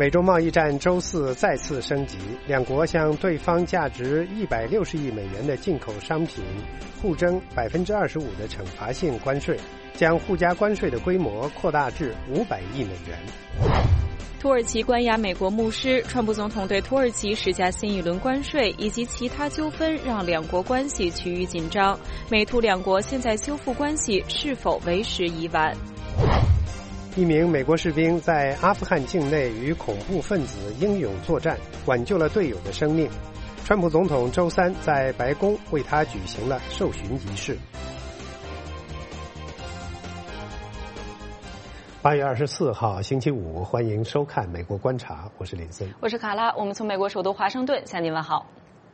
美中贸易战周四再次升级，两国向对方价值160亿美元的进口商品互征25%的惩罚性关税，将互加关税的规模扩大至500亿美元。 土耳其关押美国牧师，川普总统对土耳其施加新一轮关税以及其他纠纷，让两国关系趋于紧张。美土两国现在修复关系是否为时已晚？ 一名美国士兵在阿富汗境内与恐怖分子英勇作战，挽救了队友的生命。川普总统周三在白宫为他举行了授勋仪式。8月24号星期五，欢迎收看美国观察，我是林森， 我是卡拉，我们从美国首都华盛顿向您问好。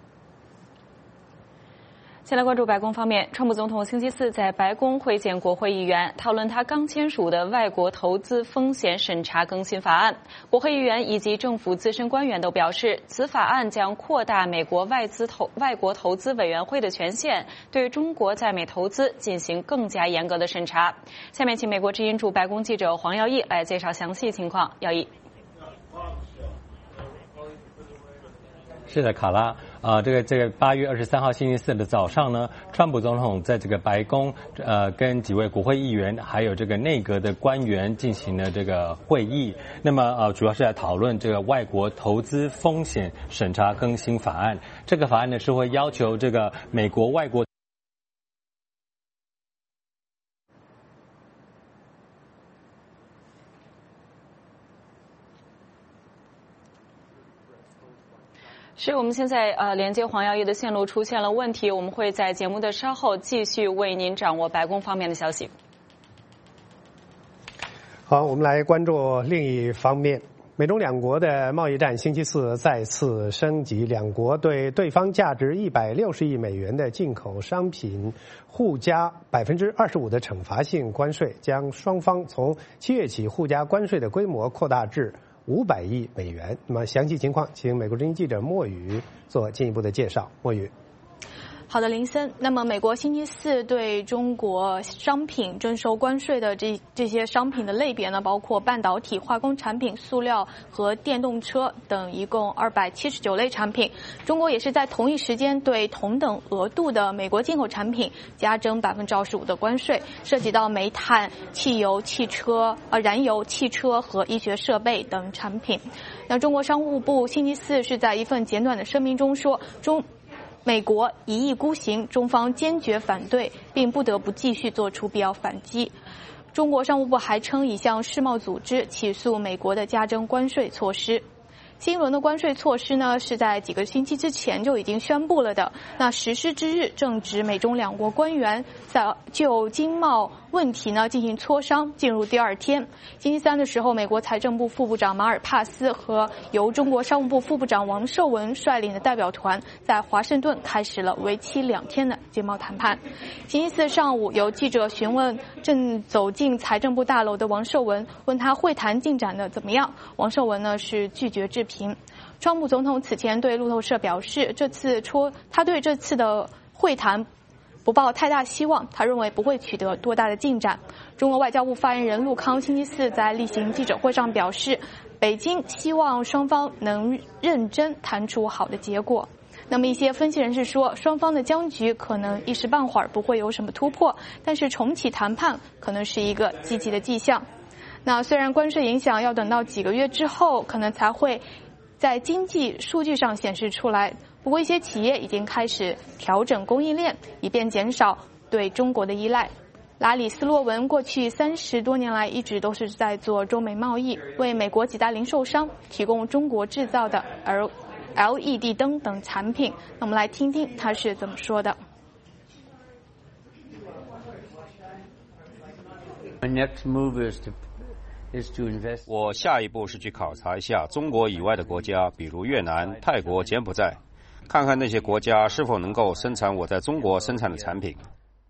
先来关注白宫方面，川普总统星期四在白宫会见国会议员，讨论他刚签署的外国投资风险审查更新法案。国会议员以及政府资深官员都表示，此法案将扩大美国外国投资委员会的权限，对中国在美投资进行更加严格的审查。下面请美国之音驻白宫记者黄耀义来介绍详细情况。耀义。 是的，卡拉这个8月23号星期四的早上呢，川普总统在这个白宫跟几位国会议员还有这个内阁的官员进行了这个会议。那么主要是来讨论这个外国投资风险审查更新法案。这个法案呢是会要求这个美国外国是我们现在连接黄耀义的线路出现了问题，我们会在节目的稍后继续为您掌握白宫方面的消息。 好，我们来关注另一方面，美中两国的贸易战星期四再次升级，两国对对方价值160亿美元的进口商品互加25%的惩罚性关税，将双方从7月起互加关税的规模扩大至500亿美元。那么详细情况，请美国之音记者莫宇做进一步的介绍。莫宇。 好的，林森。那么，美国星期四对中国商品征收关税的这些商品的类别呢，包括半导体、化工产品、塑料和电动车等，一共279类产品。中国也是在同一时间对同等额度的美国进口产品加征25%的关税，涉及到煤炭、汽油、燃油、汽车和医学设备等产品。那中国商务部星期四是在一份简短的声明中说，美国一意孤行，中方坚决反对，并不得不继续做出必要反击。中国商务部还称已向世贸组织起诉美国的加征关税措施。新一轮的关税措施呢，是在几个星期之前就已经宣布了的。那实施之日正值美中两国官员在就经贸问题呢进行磋商，进入第二天。星期三的时候，美国财政部副部长马尔帕斯和由中国商务部副部长王受文率领的代表团在华盛顿开始了为期2天的经贸谈判。星期四上午，有记者询问正走进财政部大楼的王受文，问他会谈进展的怎么样。王受文呢是拒绝置评。川普总统此前对路透社表示，他对这次的会谈不抱太大希望，他认为不会取得多大的进展。中国外交部发言人陆康星期四在例行记者会上表示，北京希望双方能认真谈出好的结果。那么一些分析人士说，双方的僵局可能一时半会儿不会有什么突破，但是重启谈判可能是一个积极的迹象。那虽然关税影响要等到几个月之后可能才会在经济数据上显示出来，不过一些企业已经开始调整供应链，以便减少对中国的依赖。拉里斯洛文过去30多年来一直都是在做中美贸易，为美国几大零售商提供中国制造的LED 灯等产品。那我们来听听他是怎么说的。 我下一步是去考察一下中国以外的国家，比如越南、泰国、柬埔寨，看看那些国家是否能够生产我在中国生产的产品。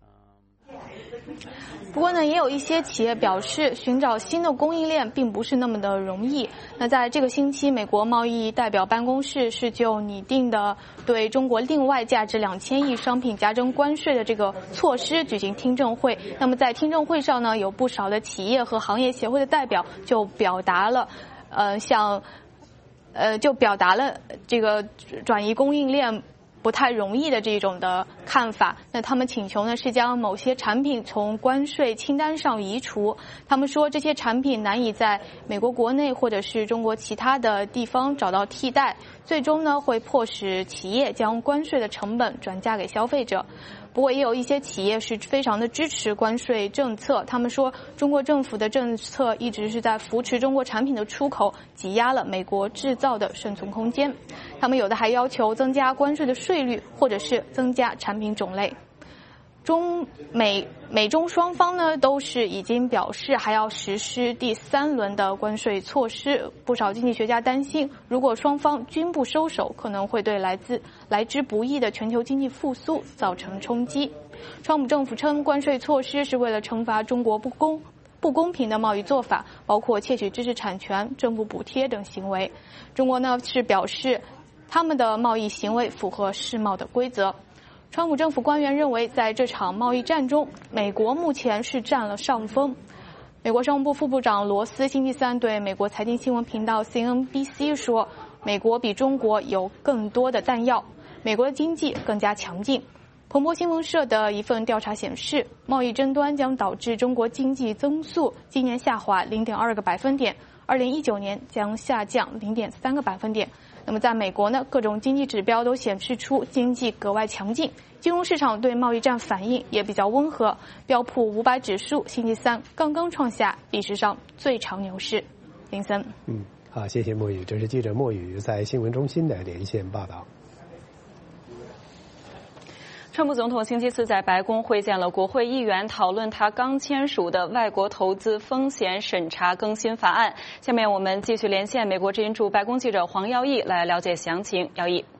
不过呢，也有一些企业表示，寻找新的供应链并不是那么的容易。那在这个星期，美国贸易代表办公室是就拟定的对中国另外价值2000亿商品加征关税的这个措施举行听证会。那么在听证会上呢，有不少的企业和行业协会的代表就表达了向就表达了这个转移供应链不太容易的这种的看法。那他们请求呢是将某些产品从关税清单上移除。他们说这些产品难以在美国国内或者是中国其他的地方找到替代，最终呢会迫使企业将关税的成本转嫁给消费者。不过也有一些企业是非常的支持关税政策，他们说中国政府的政策一直是在扶持中国产品的出口，挤压了美国制造的生存空间。他们有的还要求增加关税的税率，或者是增加产品种类。美中双方呢都是已经表示还要实施第3轮的关税措施。不少经济学家担心，如果双方均不收手，可能会对来之不易的全球经济复苏造成冲击。川普政府称，关税措施是为了惩罚中国不公平的贸易做法，包括窃取知识产权、政府补贴等行为。中国呢是表示他们的贸易行为符合世贸的规则。川普政府官员认为，在这场贸易战中，美国目前是占了上风。美国商务部副部长罗斯星期3对美国财经新闻频道 CNBC 说，美国比中国有更多的弹药，美国的经济更加强劲。彭博新闻社的一份调查显示，贸易争端将导致中国经济增速今年下滑 0.2个百分点，2019年将下降 0.3个百分点。那么在美国呢，各种经济指标都显示出经济格外强劲，金融市场对贸易战反应也比较温和。标普500指数星期3刚刚创下历史上最长牛市。林森， 好，谢谢莫宇，这是记者莫宇在新闻中心的连线报道。 川普总统星期4在白宫会见了国会议员，讨论他刚签署的外国投资风险审查更新法案。下面我们继续连线美国之音驻白宫记者黄耀义来了解详情。耀义。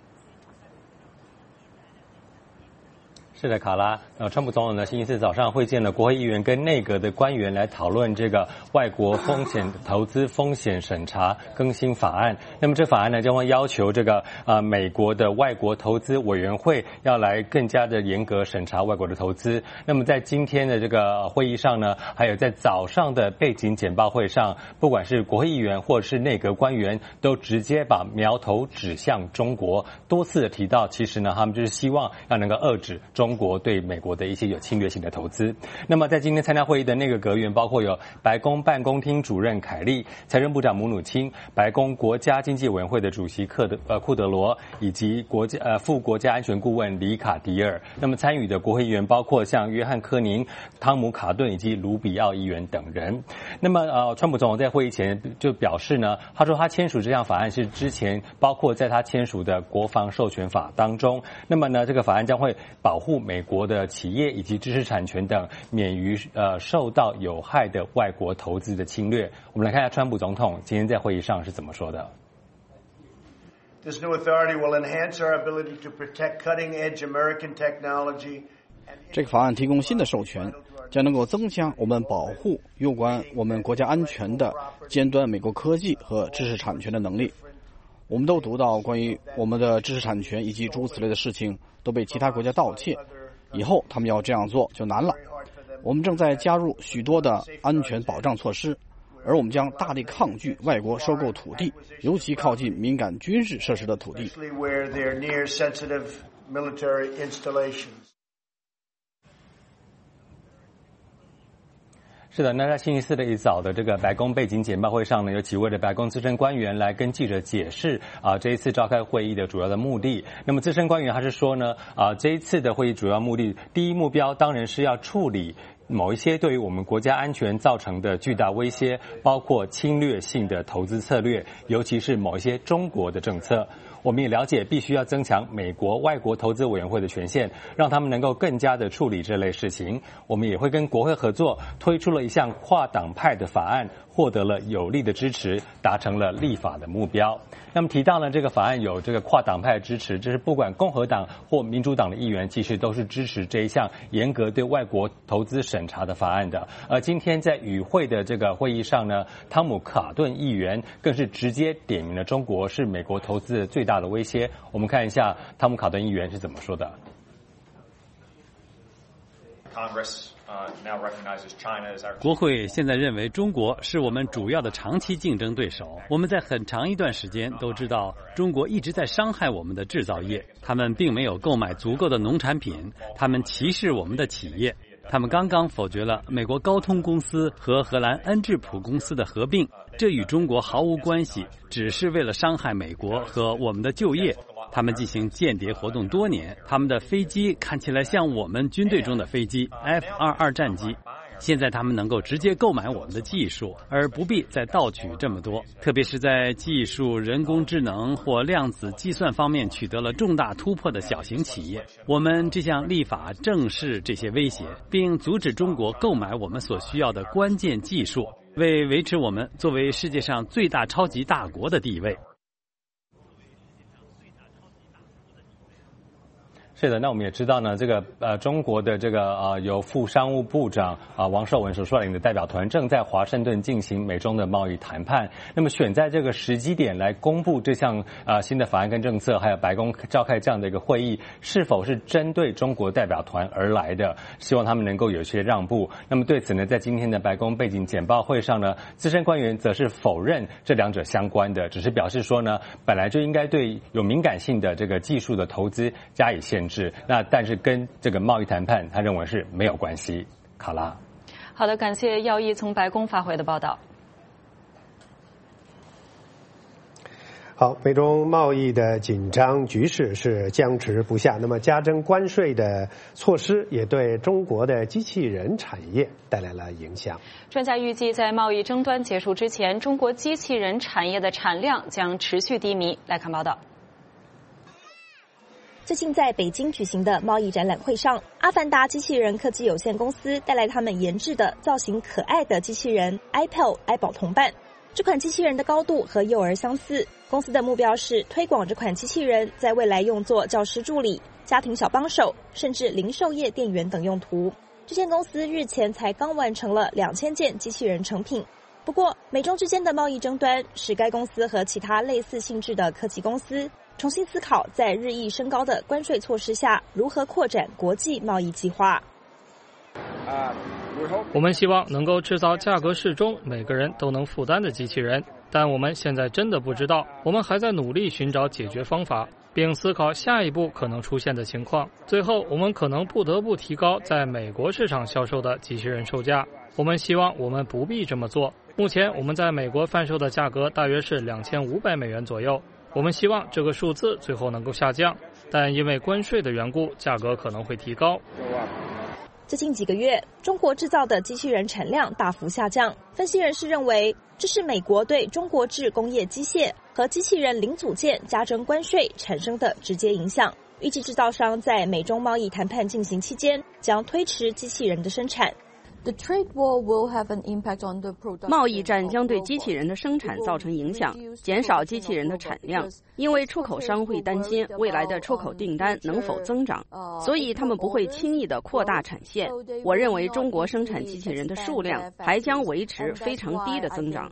是的，卡拉。川普总统呢，星期4早上会见了国会议员跟内阁的官员，来讨论这个外国投资风险审查更新法案。那么这法案呢，将会要求这个美国的外国投资委员会要来更加的严格审查外国的投资。那么在今天的这个会议上呢，还有在早上的背景简报会上，不管是国会议员或者是内阁官员，都直接把苗头指向中国，多次的提到，其实呢，他们就是希望要能够遏制中国对美国的一些有侵略性的投资。那么在今天参加会议的内阁阁员包括有白宫办公厅主任凯利、财政部长姆努钦、白宫国家经济委员会的主席库德罗，以及副国家安全顾问里卡迪尔。那么参与的国会议员包括像约翰科宁、汤姆卡顿以及卢比奥议员等人。那么川普总统在会议前就表示呢，他说他签署这项法案是之前包括在他签署的国防授权法当中。那么呢，这个法案将会保护美国的企业以及知识产权等免于受到有害的外国投资的侵略。我们来看一下川普总统今天在会议上是怎么说的。 This new authority will enhance our ability to protect cutting-edge American technology. 这个法案提供新的授权，将能够增加我们保护有关我们国家安全的尖端美国科技和知识产权的能力。我们都读到关于我们的知识产权以及诸如此类的事情都被其他国家盗窃，以后他们要这样做就难了。我们正在加入许多的安全保障措施，而我们将大力抗拒外国收购土地，尤其靠近敏感军事设施的土地。 是的，那在星期4的一早的这个白宫背景简报会上呢，有几位的白宫资深官员来跟记者解释这一次召开会议的主要的目的。那么资深官员他是说呢，这一次的会议主要目的，第一目标当然是要处理某一些对于我们国家安全造成的巨大威胁，包括侵略性的投资策略，尤其是某一些中国的政策。我们也了解，必须要增强美国外国投资委员会的权限，让他们能够更加的处理这类事情。我们也会跟国会合作，推出了一项跨党派的法案，获得了有力的支持，达成了立法的目标。那么提到呢，这个法案有这个跨党派的支持，这是不管共和党或民主党的议员，其实都是支持这一项严格对外国投资审查的法案的。而今天在与会的这个会议上呢，汤姆卡顿议员更是直接点名了中国是美国投资的最大的威胁。我们看一下汤姆卡顿议员是怎么说的。 国会现在认为中国是我们主要的长期竞争对手。我们在很长一段时间都知道，中国一直在伤害我们的制造业。他们并没有购买足够的农产品，他们歧视我们的企业。他们刚刚否决了美国高通公司和荷兰恩智浦公司的合并，这与中国毫无关系，只是为了伤害美国和我们的就业。他们进行间谍活动多年，他们的飞机看起来像我们军队中的飞机 F-22 战机。现在他们能够直接购买我们的技术，而不必再盗取这么多，特别是在技术、人工智能或量子计算方面取得了重大突破的小型企业。我们这项立法正视这些威胁，并阻止中国购买我们所需要的关键技术，为维持我们作为世界上最大超级大国的地位。 是的，那我们也知道呢，这个中国的这个由副商务部长王受文所率领的代表团正在华盛顿进行美中的贸易谈判。那么选在这个时机点来公布这项新的法案跟政策，还有白宫召开这样的一个会议，是否是针对中国代表团而来的？希望他们能够有一些让步。那么对此呢，在今天的白宫背景简报会上呢，资深官员则是否认这两者相关的，只是表示说呢，本来就应该对有敏感性的这个技术的投资加以限制。那但是跟这个贸易谈判，他认为是没有关系。卡拉， 好的，感谢耀一从白宫发回的报道。 好，美中贸易的紧张局势是僵持不下，那么加征关税的措施也对中国的机器人产业带来了影响。 专家预计，在贸易争端结束之前，中国机器人产业的产量将持续低迷。来看报道。 最近在北京举行的贸易展览会上，阿凡达机器人科技有限公司带来他们研制的造型可爱的机器人 iPal 爱宝同伴。这款机器人的高度和幼儿相似，公司的目标是推广这款机器人在未来用作教师助理、家庭小帮手，甚至零售业店员等用途。这间公司日前才刚完成了2000件机器人成品。不过，美中之间的贸易争端使该公司和其他类似性质的科技公司重新思考在日益升高的关税措施下如何扩展国际贸易计划。 我们希望能够制造价格适中、每个人都能负担的机器人，但我们现在真的不知道，我们还在努力寻找解决方法，并思考下一步可能出现的情况。最后，我们可能不得不提高在美国市场销售的机器人售价。我们希望我们不必这么做。目前我们在美国贩售的价格大约是$2500左右。我们希望这个数字最后能够下降，但因为关税的缘故，价格可能会提高。 最近几个月，中国制造的机器人产量大幅下降。分析人士认为，这是美国对中国制工业机械和机器人零组件加征关税产生的直接影响。预计制造商在美中贸易谈判进行期间，将推迟机器人的生产。 贸易战将对机器人的生产造成影响，减少机器人的产量，因为出口商会担心未来的出口订单能否增长，所以他们不会轻易地扩大产线。我认为中国生产机器人的数量还将维持非常低的增长。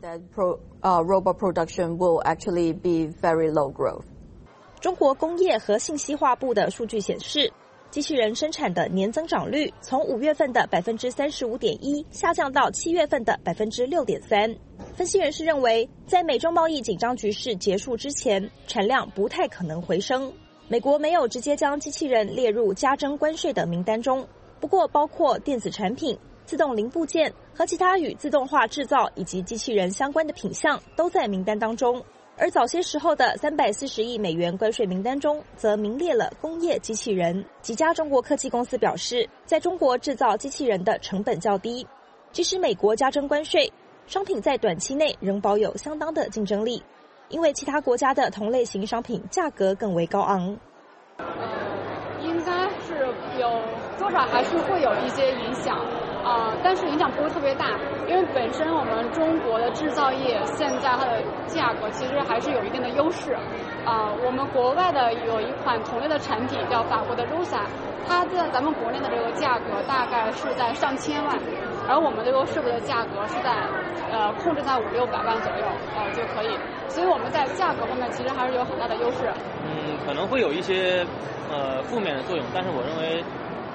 中国工业和信息化部的数据显示，机器人生产的年增长率从5月份的35.1%下降到7月份的6.3%。分析人士认为，在美中贸易紧张局势结束之前，产量不太可能回升。美国没有直接将机器人列入加征关税的名单中，不过包括电子产品、自动零部件和其他与自动化制造以及机器人相关的品项都在名单当中。而早些时候的$340亿关税名单中，则名列了工业机器人。几家中国科技公司表示，在中国制造机器人的成本较低，即使美国加征关税，商品在短期内仍保有相当的竞争力，因为其他国家的同类型商品价格更为高昂。 应该是有多少还是会有一些影响。但是影响不会特别大，因为本身我们中国的制造业现在它的价格其实还是有一定的优势。我们国外的有一款同类的产品叫法国的 Rosa， 它在咱们国内的这个价格大概是在上千万，而我们这个设备的价格是在控制在500-600万左右就可以，所以我们在价格方面其实还是有很大的优势。 可能会有一些负面的作用，但是我认为影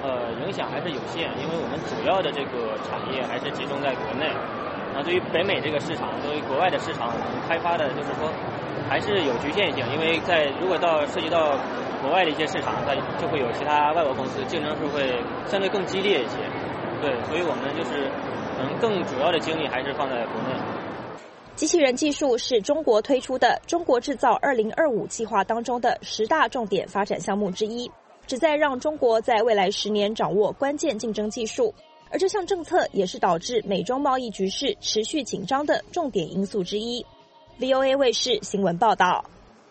影响还是有限，因为我们主要的这个产业还是集中在国内。对于北美这个市场，对于国外的市场，我们开发的就是说还是有局限性，因为如果涉及到国外的一些市场，它就会有其他外国公司，竞争是会相对更激烈一些。对，所以我们就是更主要的精力还是放在国内。 机器人技术是中国推出的中国制造2025计划当中的10大重点发展项目之一，旨在让中国在未来10年掌握关键竞争技术。而这项政策也是导致美中贸易局势持续紧张的重点因素之一。VOA 卫视新闻报道。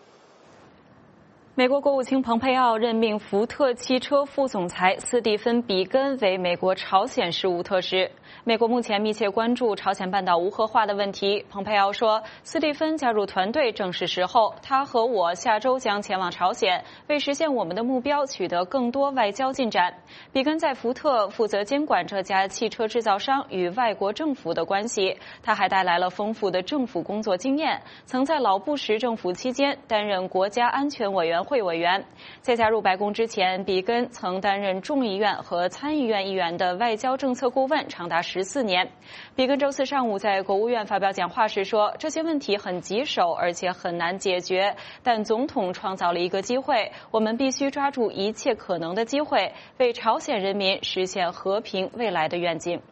美国国务卿蓬佩奥任命福特汽车副总裁斯蒂芬·比根为美国朝鲜事务特使。美国目前密切关注朝鲜半岛无核化的问题。蓬佩奥说，斯蒂芬加入团队正是时候，他和我下周将前往朝鲜，为实现我们的目标取得更多外交进展。比根在福特负责监管这家汽车制造商与外国政府的关系，他还带来了丰富的政府工作经验，曾在老布什政府期间担任国家安全委员会委员。在加入白宫之前，比根曾担任众议院和参议院议员的外交政策顾问长达14年。比根周四上午在国务院发表讲话时说，这些问题很棘手，而且很难解决，但总统创造了一个机会，我们必须抓住一切可能的机会，为朝鲜人民实现和平未来的愿景。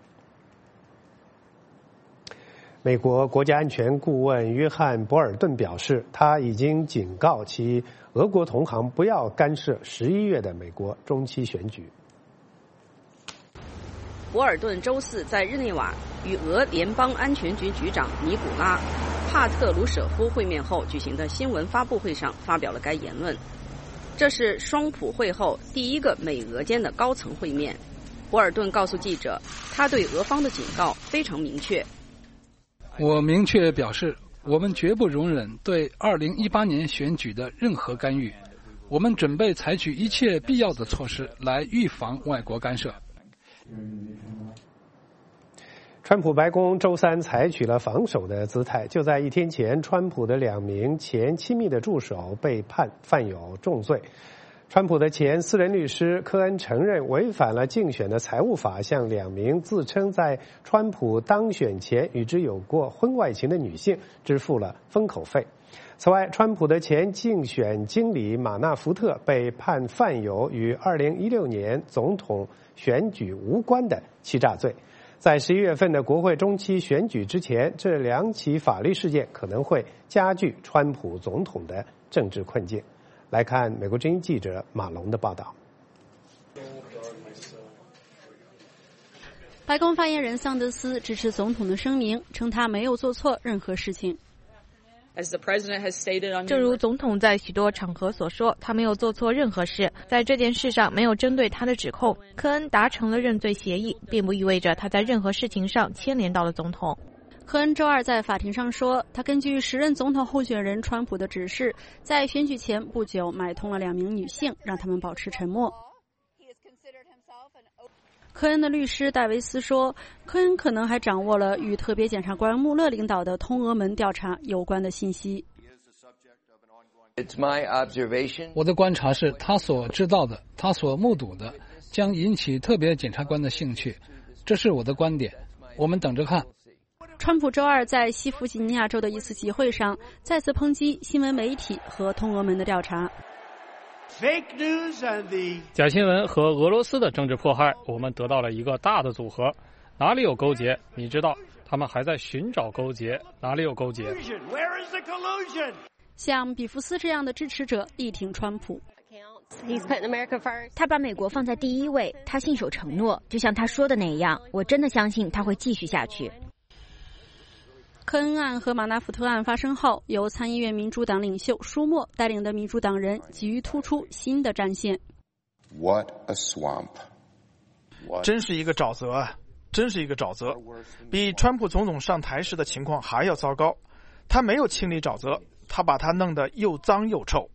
美国国家安全顾问约翰·博尔顿表示，他已经警告其俄国同行不要干涉11月的美国中期选举。 博尔顿周四在日内瓦与俄联邦安全局局长尼古拉·帕特鲁舍夫会面后举行的新闻发布会上发表了该言论。这是双普会后第一个美俄间的高层会面。博尔顿告诉记者，他对俄方的警告非常明确。 我明确表示，我们绝不容忍对2018年选举的任何干预。我们准备采取一切必要的措施来预防外国干涉。 川普白宫周三采取了防守的姿态。就在1天前，川普的2名前亲密的助手被判犯有重罪。川普的前私人律师科恩承认违反了竞选的财务法，向2名自称在川普当选前与之有过婚外情的女性支付了封口费。此外，川普的前竞选经理马纳福特被判犯有与2016年总统选举无关的欺诈罪。在11月份的国会中期选举之前，这2起法律事件可能会加剧川普总统的政治困境。来看美国之音记者马龙的报道。 白宫发言人桑德斯支持总统的声明，称他没有做错任何事情。 正如总统在许多场合所说，他没有做错任何事，在这件事上没有针对他的指控。科恩达成了认罪协议，并不意味着他在任何事情上牵连到了总统。 科恩周二在法庭上说，他根据时任总统候选人川普的指示，在选举前不久买通了2名女性，让他们保持沉默。科恩的律师戴维斯说，科恩可能还掌握了与特别检察官穆勒领导的通俄门调查有关的信息。 我的观察是，他所知道的，他所目睹的，将引起特别检察官的兴趣。这是我的观点，我们等着看。 川普周二在西弗吉尼亚州的一次集会上，再次抨击新闻媒体和通俄门的调查。 假新闻和俄罗斯的政治迫害，我们得到了一个大的组合。哪里有勾结？你知道，他们还在寻找勾结。哪里有勾结？ 像比弗斯这样的支持者力挺川普。 他把美国放在第一位，他信守承诺，就像他说的那样，我真的相信他会继续下去。 科恩案和马纳福特案发生后，由参议院民主党领袖舒默带领的民主党人急于突出新的战线。 What a swamp！ 真是一个沼泽啊！真是一个沼泽，比川普总统上台时的情况还要糟糕。他没有清理沼泽，他把它弄得又脏又臭。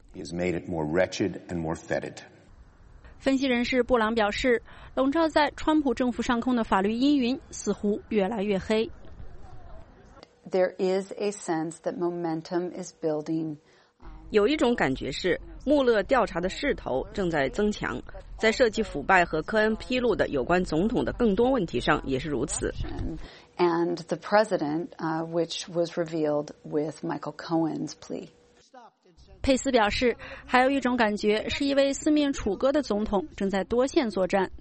分析人士布朗表示，笼罩在川普政府上空的法律阴云似乎越来越黑。 There is a sense that momentum is building. 有一种感觉是，穆勒调查的势头正在增强， 在涉及腐败和科恩披露的有关总统的更多问题上也是如此。 And the president, which was revealed with Michael Cohen's plea. 佩斯表示，还有一种感觉是一位四面楚歌的总统正在多线作战。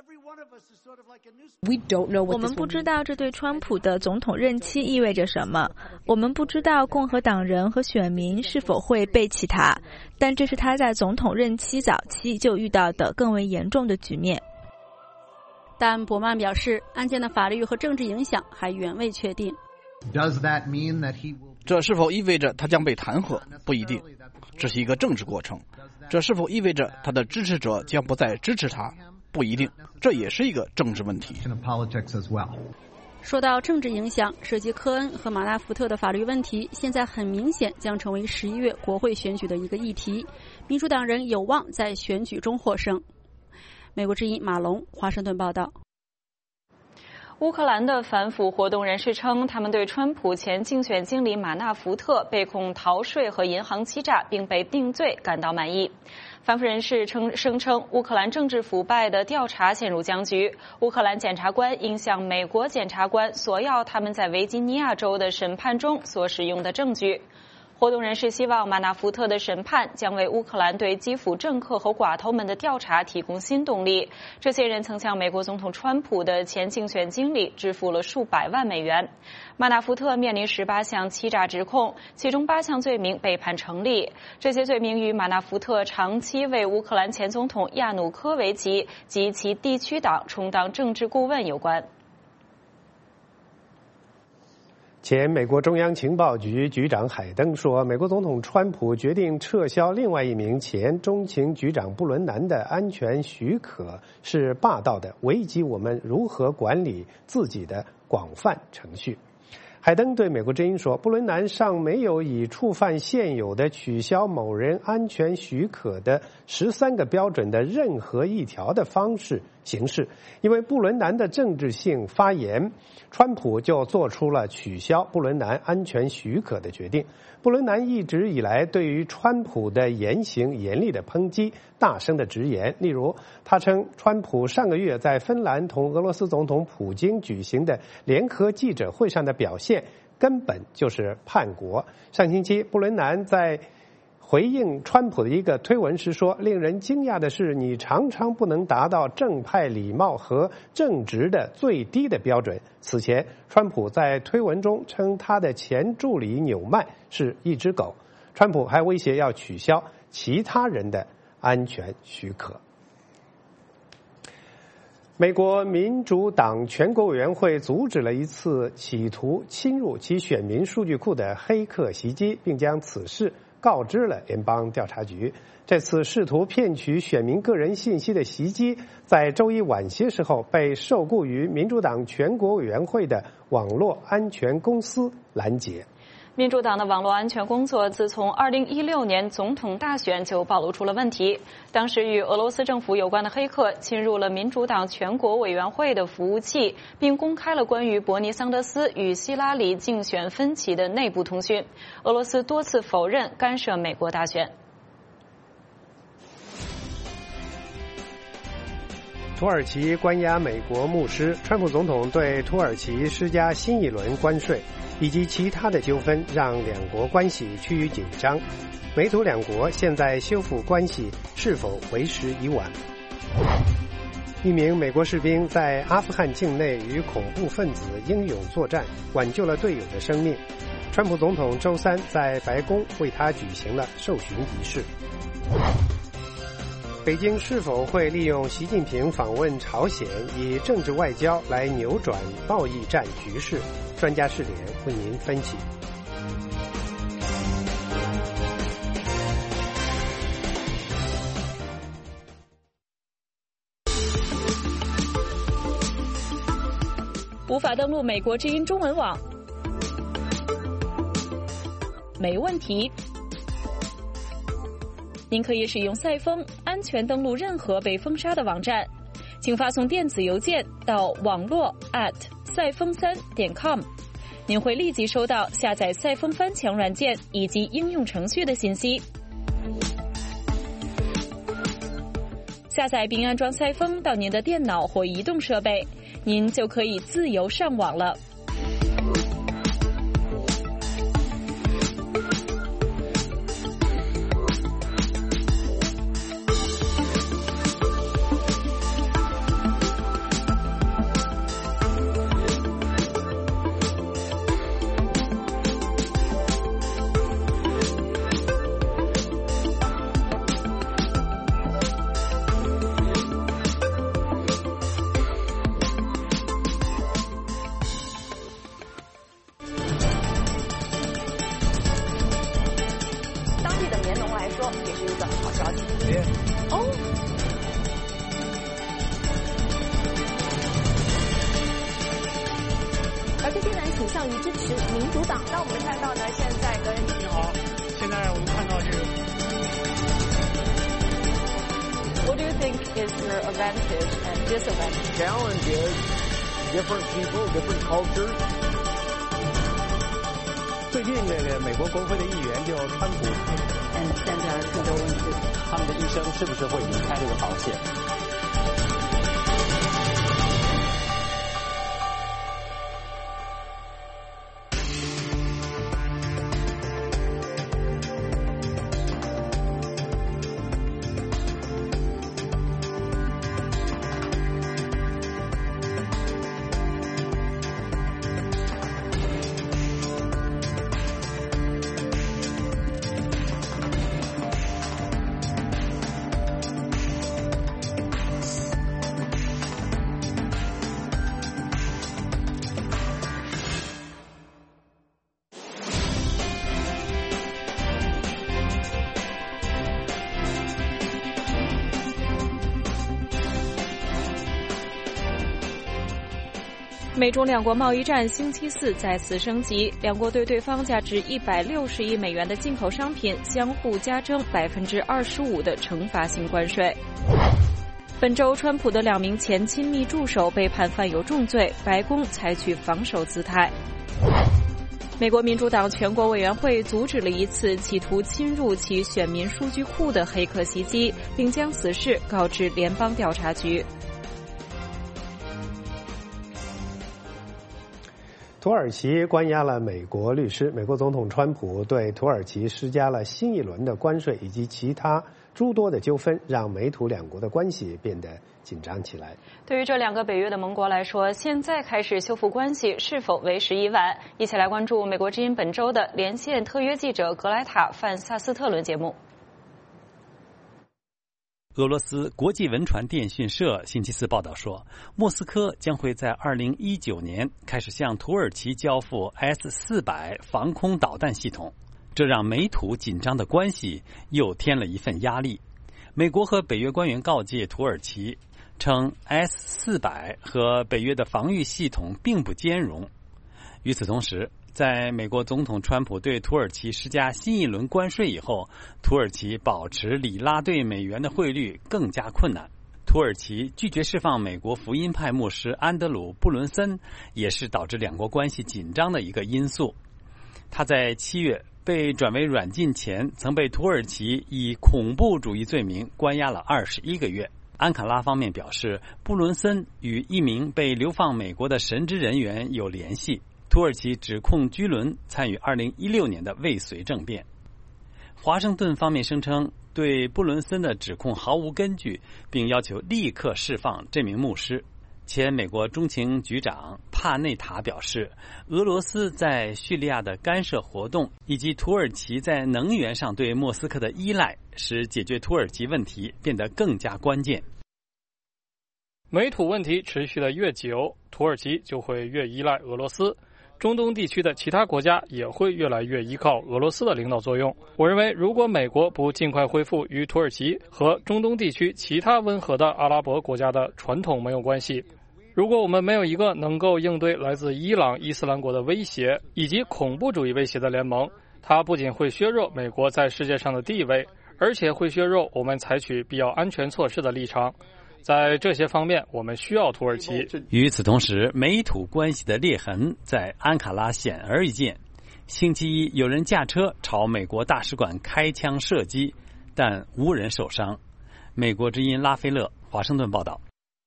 我们不知道这对川普的总统任期意味着什么，我们不知道共和党人和选民是否会背弃他，但这是他在总统任期早期就遇到的更为严重的局面。 但伯曼表示，案件的法律和政治影响还远未确定。 这是否意味着他将被弹劾？不一定，这是一个政治过程。这是否意味着他的支持者将不再支持他？不一定，这也是一个政治问题。 说到政治影响，涉及科恩和马纳福特的法律问题，现在很明显将成为11月国会选举的一个议题。民主党人有望在选举中获胜。美国之音马龙，华盛顿报道。 乌克兰的反腐活动人士称，他们对川普前竞选经理马纳福特被控逃税和银行欺诈并被定罪感到满意。反腐人士声称，乌克兰政治腐败的调查陷入僵局，乌克兰检察官应向美国检察官索要他们在维吉尼亚州的审判中所使用的证据。活动人士希望马纳福特的审判将为乌克兰对基辅政客和寡头们的调查提供新动力。这些人曾向美国总统川普的前竞选经理支付了数百万美元。马纳福特面临18项欺诈指控，其中8项罪名被判成立。这些罪名与马纳福特长期为乌克兰前总统亚努科维奇及其地区党充当政治顾问有关。 前美国中央情报局局长海登说，美国总统川普决定撤销另外一名前中情局长布伦南的安全许可是霸道的，危及我们如何管理自己的广泛程序。海登对美国之音说，布伦南尚没有以触犯现有的取消某人安全许可的13个标准的任何一条的方式行事，因为布伦南的政治性发言，川普就做出了取消布伦南安全许可的决定。布伦南一直以来对于川普的言行严厉的抨击，大声的直言，例如他称川普上个月在芬兰同俄罗斯总统普京举行的联合记者会上的表现根本就是叛国。上星期布伦南在回应川普的一个推文时说，令人惊讶的是，你常常不能达到正派礼貌和正直的最低的标准。此前川普在推文中称他的前助理纽曼是一只狗。川普还威胁要取消其他人的安全许可。美国民主党全国委员会阻止了一次企图侵入其选民数据库的黑客袭击，并将此事告知了联邦调查局。这次试图骗取选民个人信息的袭击，在周一晚些时候被受雇于民主党全国委员会的网络安全公司拦截。 民主党的网络安全工作自从2016年总统大选就暴露出了问题。当时与俄罗斯政府有关的黑客侵入了民主党全国委员会的服务器，并公开了关于伯尼桑德斯与希拉里竞选分歧的内部通讯。俄罗斯多次否认干涉美国大选。 土耳其关押美国牧师，川普总统对土耳其施加新一轮关税，以及其他的纠纷让两国关系趋于紧张。美土两国现在修复关系是否为时已晚？一名美国士兵在阿富汗境内与恐怖分子英勇作战，挽救了队友的生命。川普总统周三在白宫为他举行了授勋仪式。北京是否会利用习近平访问朝鲜以政治外交来扭转贸易战局势？专家视点为您分析。 无法登录美国之音中文网？没问题。您可以使用赛风安全登录任何被封杀的网站，请发送电子邮件到网络@赛风3.com，您会立即收到下载赛风翻墙软件以及应用程序的信息。 下载并安装赛风到您的电脑或移动设备，您就可以自由上网了。 What do you think is your advantage and disadvantage? Challenge is different people, different cultures. 最近这个美国国会的议员就川普， 现在是个问题， 他们的一生是不是会离开这个保险？ 美中两国贸易战星期四再次升级，两国对对方价值160亿美元的进口商品相互加征25%的惩罚性关税。本周，川普的2名前亲密助手被判犯有重罪，白宫采取防守姿态。美国民主党全国委员会阻止了一次企图侵入其选民数据库的黑客袭击，并将此事告知联邦调查局。 土耳其关押了美国律师，美国总统川普对土耳其施加了新一轮的关税以及其他诸多的纠纷，让美土两国的关系变得紧张起来。 对于这2个北约的盟国来说，现在开始修复关系是否为时已晚？一起来关注美国之音本周的连线特约记者格莱塔·范萨斯特伦节目。 俄罗斯国际文传电讯社星期四报道说，莫斯科将会在2019年开始向土耳其交付 S-400 防空导弹系统，这让美土紧张的关系又添了一份压力。美国和北约官员告诫土耳其，称 S-400 和北约的防御系统并不兼容。与此同时，在美国总统川普对土耳其施加新一轮关税以后，土耳其保持里拉对美元的汇率更加困难。土耳其拒绝释放美国福音派牧师安德鲁·布伦森，也是导致两国关系紧张的一个因素。他在7月被转为软禁前，曾被土耳其以恐怖主义罪名关押了21个月。安卡拉方面表示，布伦森与一名被流放美国的神职人员有联系。土耳其指控居伦参与2016年的未遂政变。华盛顿方面声称对布伦森的指控毫无根据，并要求立刻释放这名牧师。前美国中情局长帕内塔表示，俄罗斯在叙利亚的干涉活动以及土耳其在能源上对莫斯科的依赖，使解决土耳其问题变得更加关键。 美土问题持续的越久，土耳其就会越依赖俄罗斯。中东地区的其他国家也会越来越依靠俄罗斯的领导作用。我认为，如果美国不尽快恢复与土耳其和中东地区其他温和的阿拉伯国家的传统盟友关系，如果我们没有一个能够应对来自伊朗、伊斯兰国的威胁以及恐怖主义威胁的联盟，它不仅会削弱美国在世界上的地位，而且会削弱我们采取必要安全措施的立场。在这些方面，我们需要土耳其。 与此同时，美土关系的裂痕在安卡拉显而易见。星期一，有人驾车朝美国大使馆开枪射击，但无人受伤。 美国之音拉菲勒华盛顿报道。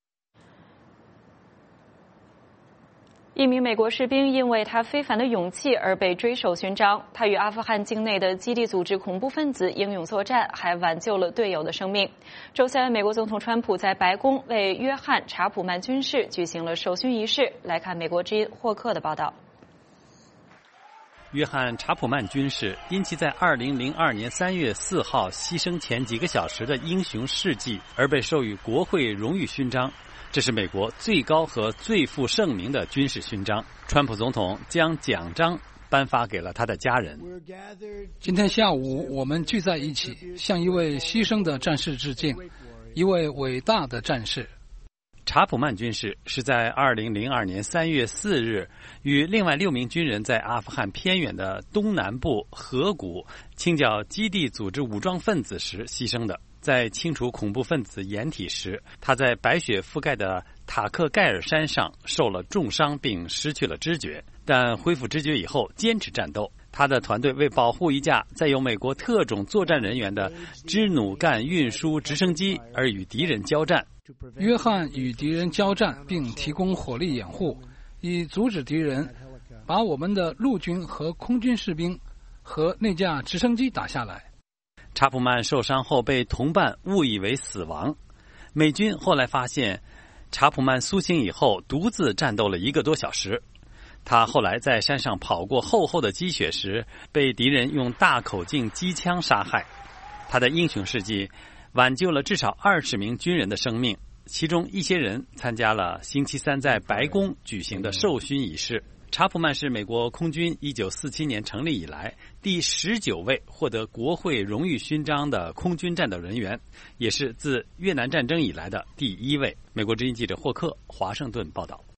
一名美国士兵因为他非凡的勇气而被追授勋章。他与阿富汗境内的基地组织恐怖分子英勇作战，还挽救了队友的生命。周三，美国总统川普在白宫为约翰·查普曼军士举行了授勋仪式。来看美国之音霍克的报道。 约翰·查普曼军士因其在2002年3月4号牺牲前几个小时的英雄事迹而被授予国会荣誉勋章。这是美国最高和最负盛名的军事勋章。川普总统将奖章颁发给了他的家人。 今天下午，我们聚在一起，向一位牺牲的战士致敬，一位伟大的战士。 查普曼军士是在2002年3月4日与另外6名军人在阿富汗偏远的东南部河谷清剿基地组织武装分子时牺牲的。在清除恐怖分子掩体时，他在白雪覆盖的塔克盖尔山上受了重伤并失去了知觉，但恢复知觉以后坚持战斗。他的团队为保护一架载有美国特种作战人员的支努干运输直升机而与敌人交战。 约翰与敌人交战并提供火力掩护，以阻止敌人把我们的陆军和空军士兵和那架直升机打下来。 查普曼受伤后被同伴误以为死亡，美军后来发现查普曼苏醒以后独自战斗了1个多小时。他后来在山上跑过厚厚的积雪时，被敌人用大口径机枪杀害。他的英雄事迹挽救了至少20名军人的生命，其中一些人参加了星期三在白宫举行的授勋仪式。查普曼是美国空军1947年成立以来第19位获得国会荣誉勋章的空军战斗人员，也是自越南战争以来的第1位。美国之音记者霍克华盛顿报道。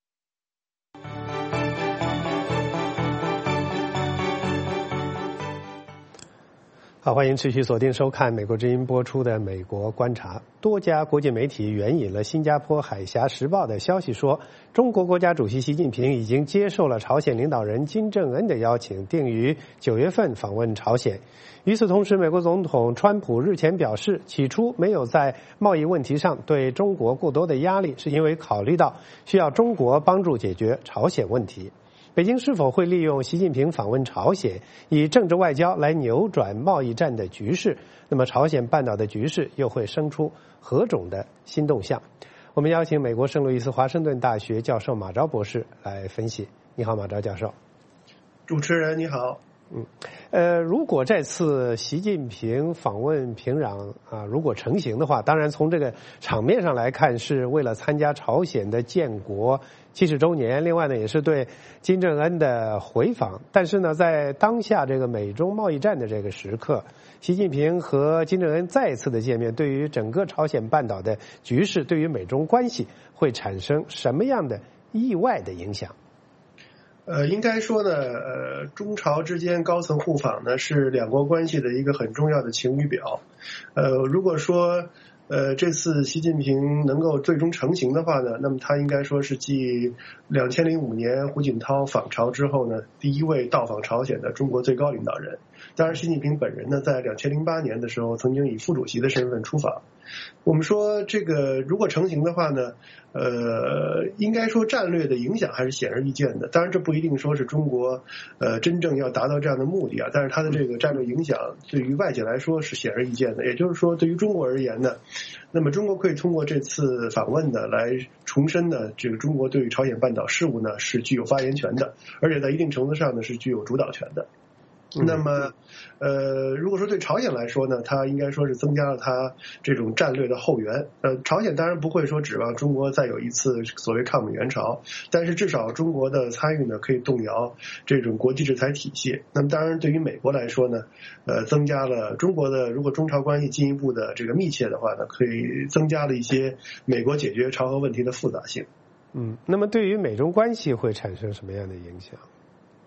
好，欢迎持续锁定收看美国之音播出的《美国观察》。多家国际媒体援引了新加坡海峡时报的消息说，中国国家主席习近平已经接受了朝鲜领导人金正恩的邀请，定于9月份访问朝鲜。与此同时，美国总统川普日前表示，起初没有在贸易问题上对中国过多的压力，是因为考虑到需要中国帮助解决朝鲜问题。北京是否会利用习近平访问朝鲜，以政治外交来扭转贸易战的局势？那么朝鲜半岛的局势又会生出何种的新动向？我们邀请美国圣路易斯华盛顿大学教授马昭博士来分析。你好，马昭教授。 主持人你好。 如果这次习近平访问平壤如果成行的话，当然从这个场面上来看，是为了参加朝鲜的建国70周年，另外呢也是对金正恩的回访。但是呢，在当下这个美中贸易战的这个时刻，习近平和金正恩再次的见面，对于整个朝鲜半岛的局势，对于美中关系会产生什么样的意外的影响？ 应该说呢，中朝之间高层互访呢，是两国关系的一个很重要的晴雨表。如果说这次习近平能够最终成行的话呢，那么他应该说是继2005年胡锦涛访朝之后呢，第1位到访朝鲜的中国最高领导人。当然，习近平本人呢，在2008年的时候，曾经以副主席的身份出访。我们说这个如果成行的话呢，应该说战略的影响还是显而易见的。当然，这不一定说是中国真正要达到这样的目的啊，但是它的这个战略影响对于外界来说是显而易见的。也就是说，对于中国而言呢，那么中国可以通过这次访问呢，来重申呢，这个中国对于朝鲜半岛事务呢是具有发言权的，而且在一定程度上呢是具有主导权的。那么，如果说对朝鲜来说呢，它应该说是增加了它这种战略的后援。朝鲜当然不会说指望中国再有一次所谓抗美援朝，但是至少中国的参与呢，可以动摇这种国际制裁体系。那么当然对于美国来说呢，增加了中国的如果中朝关系进一步的这个密切的话呢，可以增加了一些美国解决朝核问题的复杂性。 那么对于美中关系会产生什么样的影响？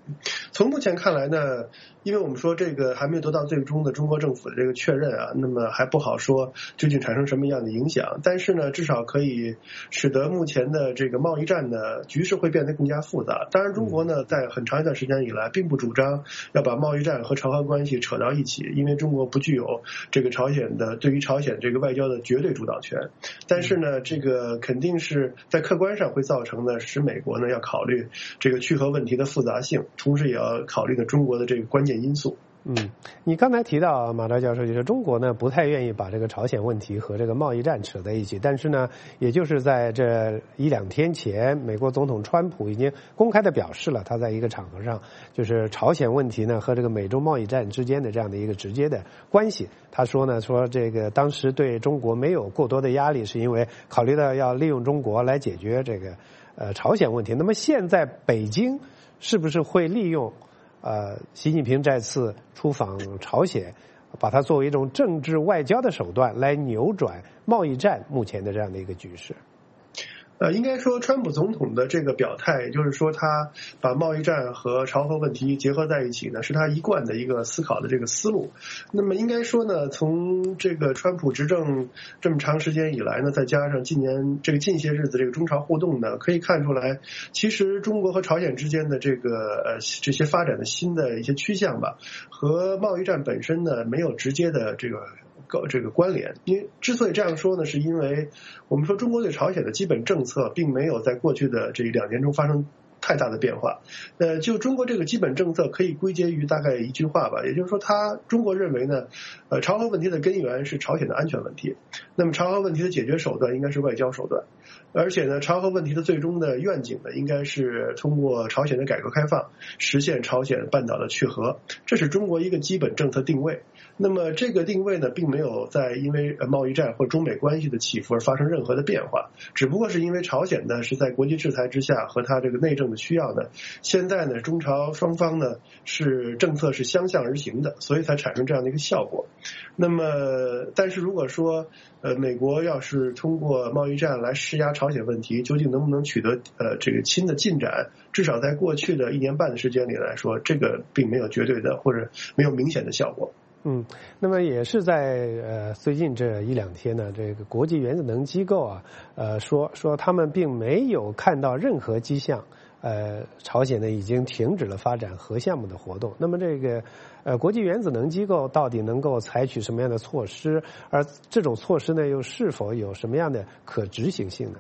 从目前看来呢，因为我们说这个还没有得到最终的中国政府的这个确认啊，那么还不好说究竟产生什么样的影响。但是呢，至少可以使得目前的这个贸易战的局势会变得更加复杂。当然，中国呢在很长一段时间以来并不主张要把贸易战和朝核关系扯到一起，因为中国不具有这个对于朝鲜这个外交的绝对主导权。但是呢，这个肯定是在客观上会造成的使美国呢要考虑这个去核问题的复杂性，同时也要考虑呢中国的这个关键因素。 你刚才提到马昭教授，就是中国呢不太愿意把这个朝鲜问题和这个贸易战扯在一起，但是呢，也就是在这1-2天前，美国总统川普已经公开的表示了，他在一个场合上，就是朝鲜问题呢和这个美中贸易战之间的这样的一个直接的关系。他说呢，说这个当时对中国没有过多的压力，是因为考虑到要利用中国来解决这个朝鲜问题。那么现在北京是不是会利用习近平再次出访朝鲜，把它作为一种政治外交的手段来扭转贸易战目前的这样的一个局势？ 应该说川普总统的这个表态，也就是说他把贸易战和朝核问题结合在一起呢，是他一贯的一个思考的这个思路。那么应该说呢，从这个川普执政这么长时间以来呢，再加上近些日子这个中朝互动呢，可以看出来，其实中国和朝鲜之间的这个这些发展的新的一些趋向吧，和贸易战本身呢没有直接的这个关联。因为之所以这样说呢，是因为我们说中国对朝鲜的基本政策并没有在过去的这2年中发生太大的变化。就中国这个基本政策可以归结于大概一句话吧，也就是说中国认为呢，朝核问题的根源是朝鲜的安全问题，那么朝核问题的解决手段应该是外交手段，而且呢，朝核问题的最终的愿景呢，应该是通过朝鲜的改革开放实现朝鲜半岛的去核，这是中国一个基本政策定位。那么这个定位呢，并没有因为贸易战或中美关系的起伏而发生任何的变化，只不过是因为朝鲜呢是在国际制裁之下和它这个内政的需要呢，现在呢中朝双方呢政策是相向而行的，所以才产生这样的一个效果。那么但是如果说美国要是通过贸易战来施压朝鲜问题，究竟能不能取得这个新的进展，至少在过去的1年半的时间里来说，这个并没有绝对的或者没有明显的效果。 那么也是在最近这1-2天呢，这个国际原子能机构啊，说他们并没有看到任何迹象，朝鲜呢已经停止了发展核项目的活动。那么这个国际原子能机构到底能够采取什么样的措施，而这种措施呢又是否有什么样的可执行性呢？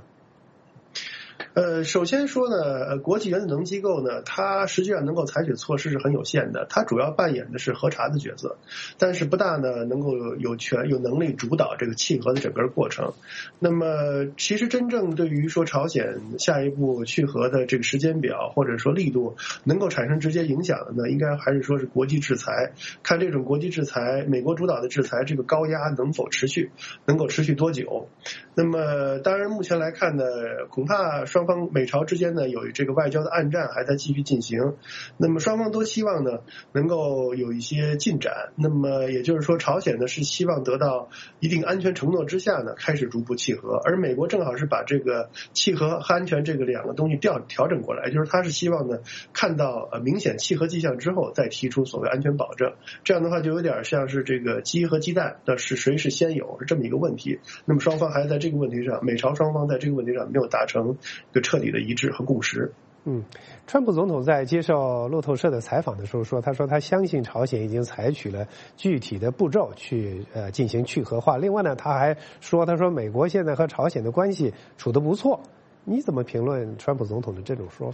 首先说呢，国际原子能机构呢，它实际上能够采取措施是很有限的，它主要扮演的是核查的角色，但是不大呢能够有能力主导这个契合的整个过程。那么其实真正对于说朝鲜下一步去核的这个时间表或者说力度能够产生直接影响的呢，应该还是说是国际制裁，看这种国际制裁，美国主导的制裁这个高压能否持续，能够持续多久。那么当然目前来看呢，恐怕双方美朝之间呢有这个外交的暗战还在继续进行，那么双方都希望呢能够有一些进展。那么也就是说朝鲜呢是希望得到一定安全承诺之下呢开始逐步契合，而美国正好是把这个契合和安全这个2个东西调整过来，就是他是希望呢看到明显契合迹象之后再提出所谓安全保证，这样的话就有点像是这个鸡和鸡蛋的是谁是先有，是这么一个问题。那么双方还在这个问题上，美朝双方在这个问题上没有达成一个彻底的一致和共识。 川普总统在接受路透社的采访的时候说，他说他相信朝鲜已经采取了具体的步骤去进行去核化。另外呢，他还说，他说美国现在和朝鲜的关系处得不错。你怎么评论川普总统的这种说法？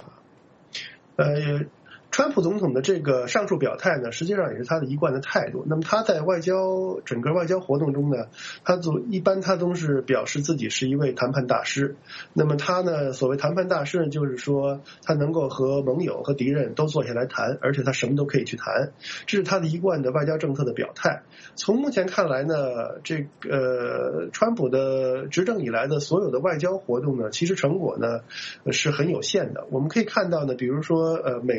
川普总统的这个上述表态呢，实际上也是他的一贯的态度。那么他在整个外交活动中呢，一般他都是表示自己是一位谈判大师。那么他呢，所谓谈判大师呢，就是说他能够和盟友和敌人都坐下来谈，而且他什么都可以去谈，这是他的一贯的外交政策的表态。从目前看来呢，这个川普的执政以来的所有的外交活动呢，其实成果呢是很有限的。我们可以看到呢，比如说美俄之间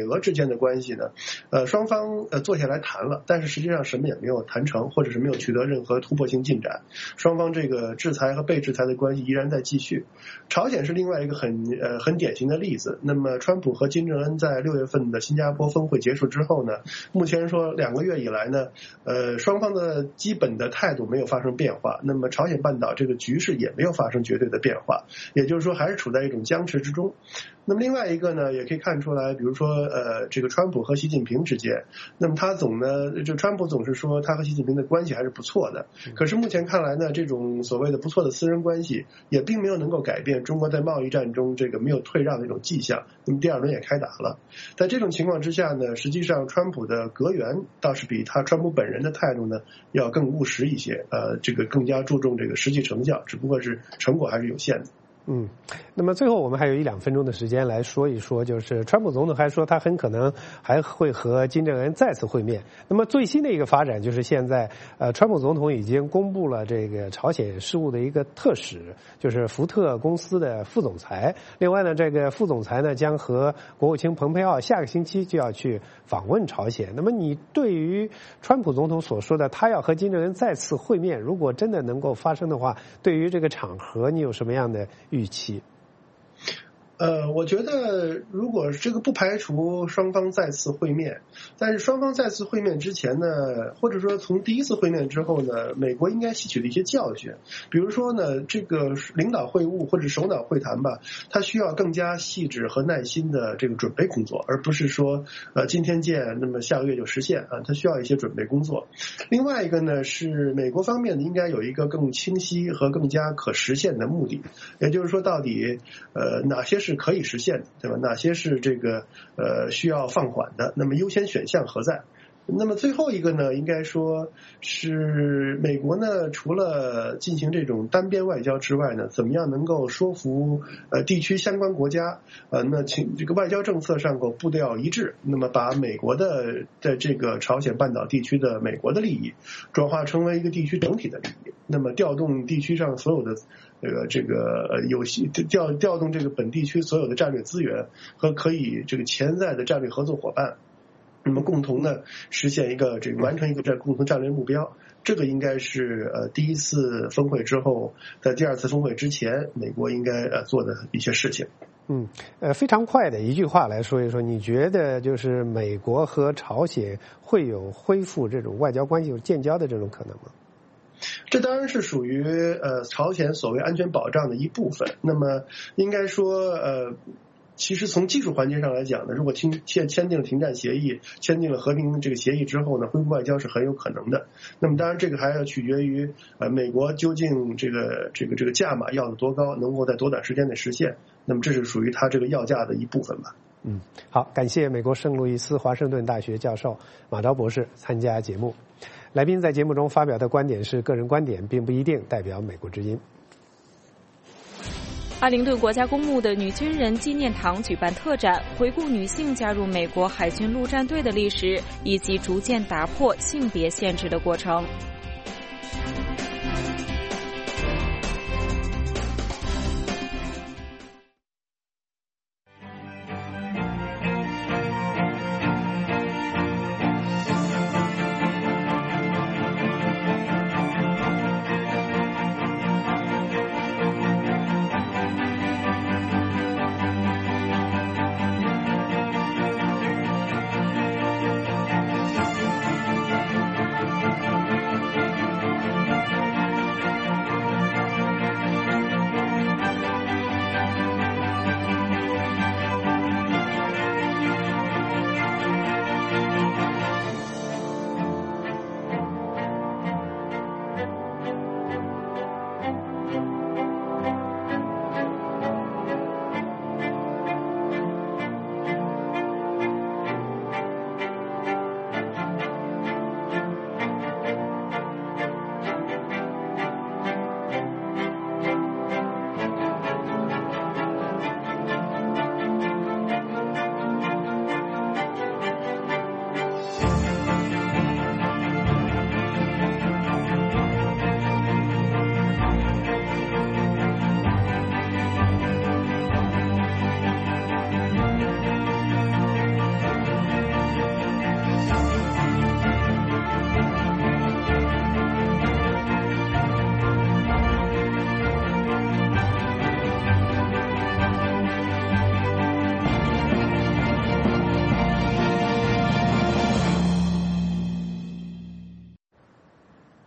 间的关系呢，双方坐下来谈了，但是实际上什么也没有谈成，或者是没有取得任何突破性进展。双方这个制裁和被制裁的关系依然在继续。朝鲜是另外一个很典型的例子。那么川普和金正恩在6月份的新加坡峰会结束之后呢，目前说2个月以来呢，双方的基本的态度没有发生变化，那么朝鲜半岛这个局势也没有发生绝对的变化，也就是说还是处在一种僵持之中。那么另外一个呢，也可以看出来，比如说这个川普和习近平之间，那么川普总是说他和习近平的关系还是不错的，可是目前看来呢，这种所谓的不错的私人关系也并没有能够改变中国在贸易战中这个没有退让的一种迹象。那么第2轮也开打了，在这种情况之下呢，实际上川普的阁员倒是比川普本人的态度呢要更务实一些，这个更加注重这个实际成效，只不过是成果还是有限的。 那么最后我们还有1-2分钟的时间来说一说，就是川普总统还说他很可能还会和金正恩再次会面。那么最新的一个发展就是现在川普总统已经公布了这个朝鲜事务的一个特使，就是福特公司的副总裁。另外呢，这个副总裁呢将和国务卿蓬佩奥下个星期就要去访问朝鲜。那么你对于川普总统所说的他要和金正恩再次会面，如果真的能够发生的话，对于这个场合你有什么样的预期？ 我觉得如果这个不排除双方再次会面，但是双方再次会面之前呢，或者说从第一次会面之后呢，美国应该吸取的一些教训，比如说呢，这个领导会晤或者首脑会谈吧，它需要更加细致和耐心的这个准备工作，而不是说今天见，那么下个月就实现啊，它需要一些准备工作。另外一个呢，是美国方面应该有一个更清晰和更加可实现的目的，也就是说到底哪些是可以实现的，对吧？哪些是这个需要放缓的？那么优先选项何在？那么最后一个呢，应该说是美国呢，除了进行这种单边外交之外呢，怎么样能够说服地区相关国家那这个外交政策上够步调一致，那么把美国的在这个朝鲜半岛地区的美国的利益转化成为一个地区整体的利益，那么调动地区上所有的调动这个本地区所有的战略资源和可以这个潜在的战略合作伙伴，那么共同的实现一个完成一个共同战略目标，这个应该是第一次峰会之后，在第2次峰会之前，美国应该做的一些事情。 非常快的一句话来说一说，你觉得就是美国和朝鲜会有恢复这种外交关系有建交的这种可能吗？ 这当然是属于朝鲜所谓安全保障的一部分。那么应该说其实从技术环节上来讲呢，如果签订了停战协议，签订了和平这个协议之后呢，恢复外交是很有可能的。那么当然这个还要取决于美国究竟这个价码要的多高，能够在多短时间内实现。那么这是属于它这个要价的一部分吧。 好，感谢美国圣路易斯华盛顿大学教授马昭博士参加节目。来宾在节目中发表的观点是个人观点，并不一定代表美国之音。 阿灵顿国家公墓的女军人纪念堂举办特展，回顾女性加入美国海军陆战队的历史，以及逐渐打破性别限制的过程。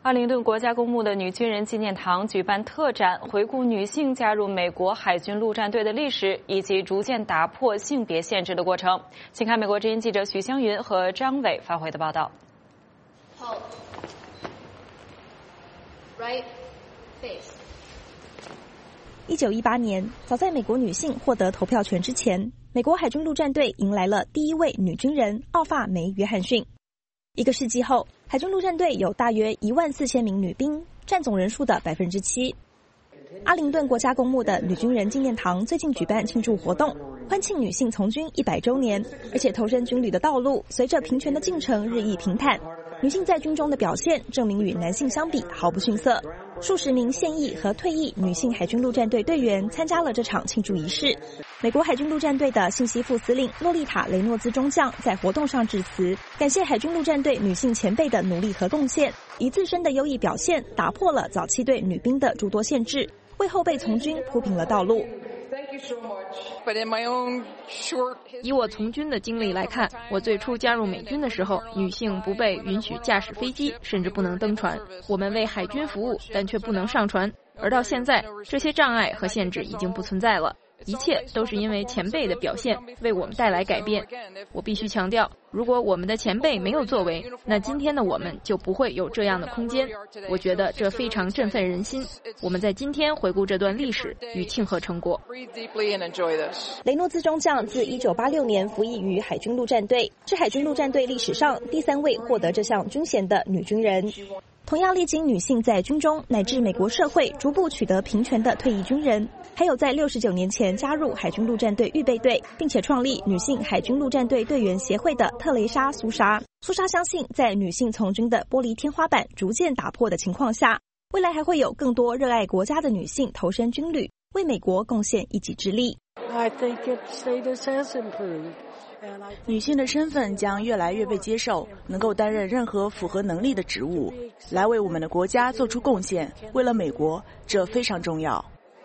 阿灵顿国家公墓的女军人纪念堂举办特展，回顾女性加入美国海军陆战队的历史，以及逐渐打破性别限制的过程。请看美国之音记者许湘云和张伟发回的报道。 1918年，早在美国女性获得投票权之前，美国海军陆战队迎来了第一位女军人奥法梅·约翰逊。1个世纪后，海军陆战队有大约14000名女兵，占总人数的7%。阿灵顿国家公墓的女军人纪念堂最近举办庆祝活动，欢庆女性从军100周年，而且投身军旅的道路随着平权的进程日益平坦。女性在军中的表现证明与男性相比毫不逊色。数十名现役和退役女性海军陆战队队员参加了这场庆祝仪式。美国海军陆战队的信息副司令洛丽塔·雷诺兹中将在活动上致辞，感谢海军陆战队女性前辈的努力和贡献，以自身的优异表现打破了早期对女兵的诸多限制，为后备从军铺平了道路。 以我从军的经历来看，我最初加入美军的时候，女性不被允许驾驶飞机，甚至不能登船。我们为海军服务，但却不能上船。而到现在，这些障碍和限制已经不存在了。一切都是因为前辈的表现为我们带来改变。我必须强调，如果我们的前辈没有作为，那今天的我们就不会有这样的空间。我觉得这非常振奋人心。我们在今天回顾这段历史与庆贺成果。 雷诺兹中将自1986年服役于海军陆战队，是海军陆战队历史上第3位获得这项军衔的女军人。同样历经女性在军中乃至美国社会逐步取得平权的退役军人，还有在69年前加入海军陆战队预备队，并且创立女性海军陆战队队员协会的特蕾莎·苏莎。苏莎相信，在女性从军的玻璃天花板逐渐打破的情况下，未来还会有更多热爱国家的女性投身军旅，为美国贡献一己之力。 女性的身份将越来越被接受，能够担任任何符合能力的职务，来为我们的国家做出贡献。为了美国，这非常重要。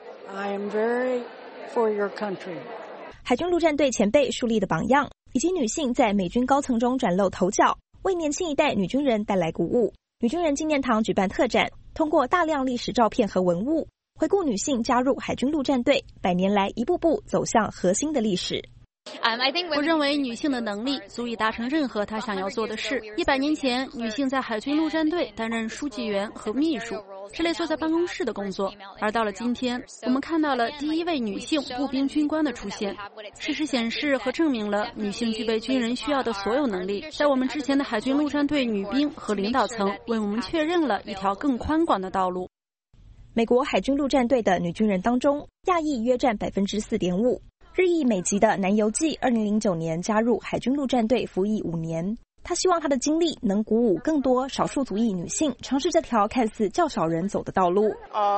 海军陆战队前辈树立的榜样，以及女性在美军高层中崭露头角，为年轻一代女军人带来鼓舞。女军人纪念堂举办特展，通过大量历史照片和文物，回顾女性加入海军陆战队100年来一步步走向核心的历史。 我认为女性的能力足以达成任何她想要做的事。100年前，女性在海军陆战队担任书记员和秘书，这类坐在办公室的工作。而到了今天，我们看到了第一位女性步兵军官的出现。事实显示和证明了女性具备军人需要的所有能力。在我们之前的海军陆战队女兵和领导层为我们确认了一条更宽广的道路。 美国海军陆战队的女军人当中，亚裔约占4.5%。日裔美籍的南游记2009年加入海军陆战队服役5年，他希望他的经历能鼓舞更多少数族裔女性尝试这条看似较少人走的道路。